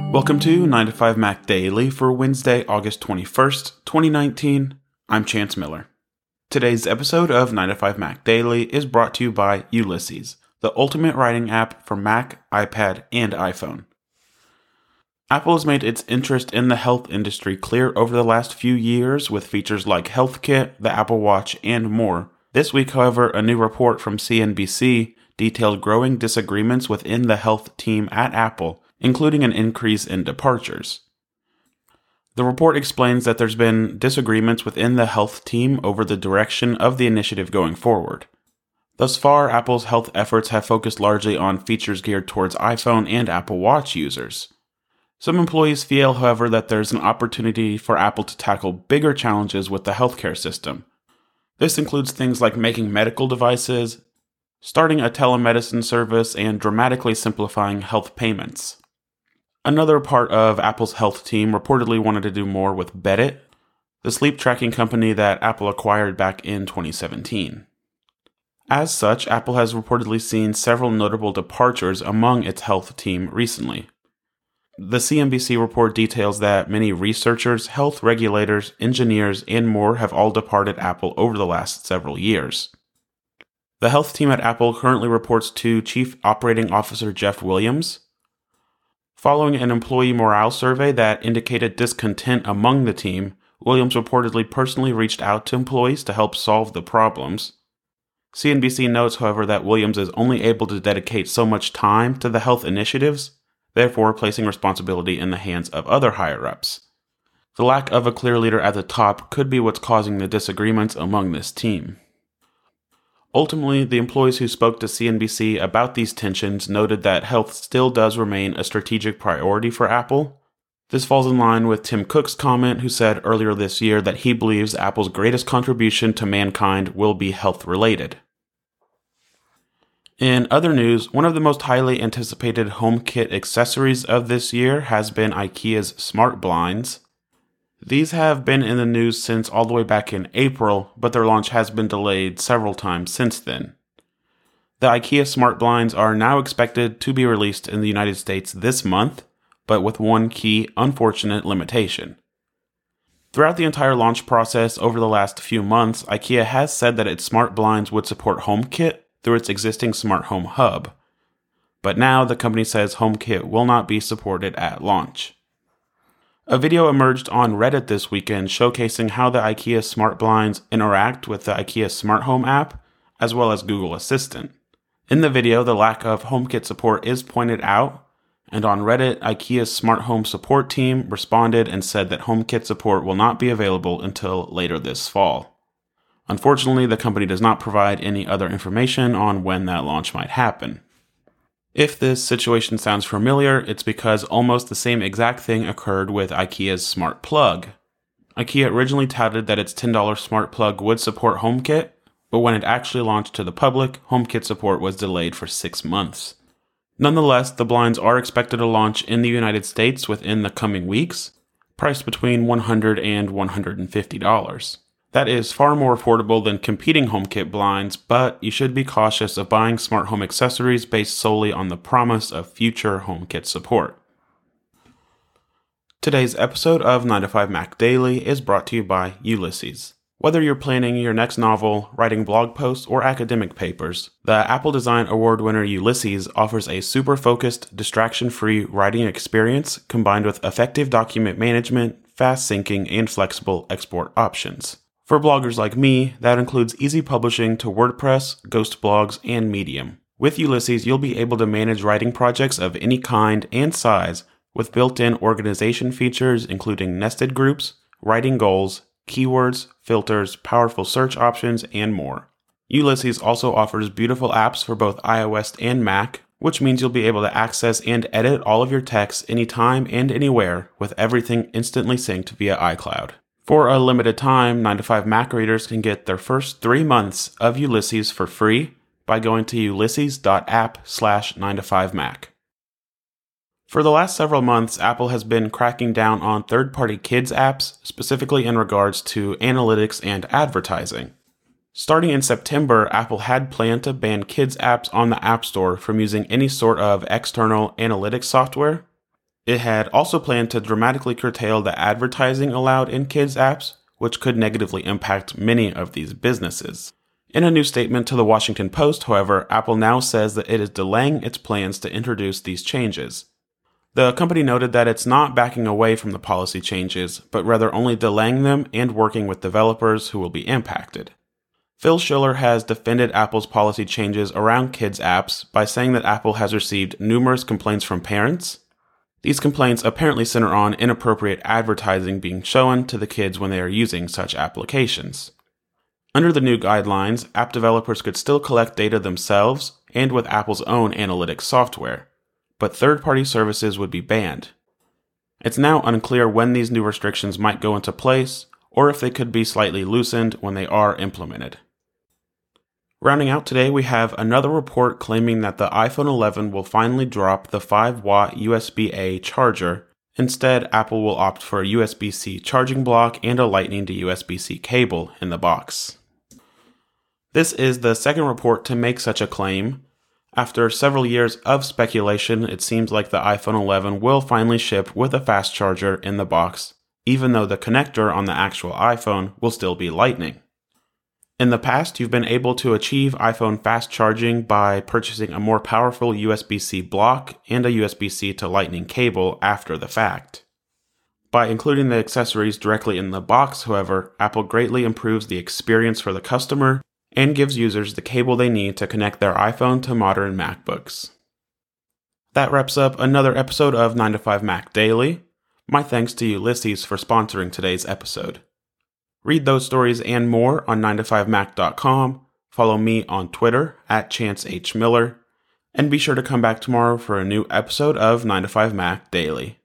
Welcome to 9 to 5 Mac Daily for Wednesday, August 21st, 2019. I'm Chance Miller. Today's episode of 9 to 5 Mac Daily is brought to you by Ulysses, the ultimate writing app for Mac, iPad, and iPhone. Apple has made its interest in the health industry clear over the last few years with features like HealthKit, the Apple Watch, and more. This week, however, a new report from CNBC detailed growing disagreements within the health team at Apple, including an increase in departures. The report explains that there's been disagreements within the health team over the direction of the initiative going forward. Thus far, Apple's health efforts have focused largely on features geared towards iPhone and Apple Watch users. Some employees feel, however, that there's an opportunity for Apple to tackle bigger challenges with the healthcare system. This includes things like making medical devices, starting a telemedicine service, and dramatically simplifying health payments. Another part of Apple's health team reportedly wanted to do more with Bedit, the sleep tracking company that Apple acquired back in 2017. As such, Apple has reportedly seen several notable departures among its health team recently. The CNBC report details that many researchers, health regulators, engineers, and more have all departed Apple over the last several years. The health team at Apple currently reports to Chief Operating Officer Jeff Williams. Following an employee morale survey that indicated discontent among the team, Williams reportedly personally reached out to employees to help solve the problems. CNBC notes, however, that Williams is only able to dedicate so much time to the health initiatives, therefore placing responsibility in the hands of other higher-ups. The lack of a clear leader at the top could be what's causing the disagreements among this team. Ultimately, the employees who spoke to CNBC about these tensions noted that health still does remain a strategic priority for Apple. This falls in line with Tim Cook's comment, who said earlier this year that he believes Apple's greatest contribution to mankind will be health-related. In other news, one of the most highly anticipated HomeKit accessories of this year has been IKEA's smart blinds. These have been in the news since all the way back in April, but their launch has been delayed several times since then. The IKEA smart blinds are now expected to be released in the United States this month, but with one key, unfortunate limitation. Throughout the entire launch process over the last few months, IKEA has said that its smart blinds would support HomeKit through its existing smart home hub. But now the company says HomeKit will not be supported at launch. A video emerged on Reddit this weekend showcasing how the IKEA smart blinds interact with the IKEA Smart Home app, as well as Google Assistant. In the video, the lack of HomeKit support is pointed out, and on Reddit, IKEA's smart home support team responded and said that HomeKit support will not be available until later this fall. Unfortunately, the company does not provide any other information on when that launch might happen. If this situation sounds familiar, it's because almost the same exact thing occurred with IKEA's Smart Plug. IKEA originally touted that its $10 Smart Plug would support HomeKit, but when it actually launched to the public, HomeKit support was delayed for 6 months. Nonetheless, the blinds are expected to launch in the United States within the coming weeks, priced between $100 and $150. That is far more affordable than competing HomeKit blinds, but you should be cautious of buying smart home accessories based solely on the promise of future HomeKit support. Today's episode of 9 to 5 Mac Daily is brought to you by Ulysses. Whether you're planning your next novel, writing blog posts, or academic papers, the Apple Design Award winner Ulysses offers a super-focused, distraction-free writing experience combined with effective document management, fast syncing, and flexible export options. For bloggers like me, that includes easy publishing to WordPress, Ghost Blogs, and Medium. With Ulysses, you'll be able to manage writing projects of any kind and size with built-in organization features including nested groups, writing goals, keywords, filters, powerful search options, and more. Ulysses also offers beautiful apps for both iOS and Mac, which means you'll be able to access and edit all of your text anytime and anywhere with everything instantly synced via iCloud. For a limited time, 9 to 5 Mac readers can get their first 3 months of Ulysses for free by going to ulysses.app/9to5mac. For the last several months, Apple has been cracking down on third-party kids apps, specifically in regards to analytics and advertising. Starting in September, Apple had planned to ban kids apps on the App Store from using any sort of external analytics software. It had also planned to dramatically curtail the advertising allowed in kids' apps, which could negatively impact many of these businesses. In a new statement to the Washington Post, however, Apple now says that it is delaying its plans to introduce these changes. The company noted that it's not backing away from the policy changes, but rather only delaying them and working with developers who will be impacted. Phil Schiller has defended Apple's policy changes around kids' apps by saying that Apple has received numerous complaints from parents. These complaints apparently center on inappropriate advertising being shown to the kids when they are using such applications. Under the new guidelines, app developers could still collect data themselves and with Apple's own analytics software, but third-party services would be banned. It's now unclear when these new restrictions might go into place, or if they could be slightly loosened when they are implemented. Rounding out today, we have another report claiming that the iPhone 11 will finally drop the 5-watt USB-A charger. Instead, Apple will opt for a USB-C charging block and a Lightning to USB-C cable in the box. This is the second report to make such a claim. After several years of speculation, it seems like the iPhone 11 will finally ship with a fast charger in the box, even though the connector on the actual iPhone will still be Lightning. In the past, you've been able to achieve iPhone fast charging by purchasing a more powerful USB-C block and a USB-C to Lightning cable after the fact. By including the accessories directly in the box, however, Apple greatly improves the experience for the customer and gives users the cable they need to connect their iPhone to modern MacBooks. That wraps up another episode of 9 to 5 Mac Daily. My thanks to Ulysses for sponsoring today's episode. Read those stories and more on 9to5mac.com, follow me on Twitter @ChanceHMiller, and be sure to come back tomorrow for a new episode of 9 to 5 Mac Daily.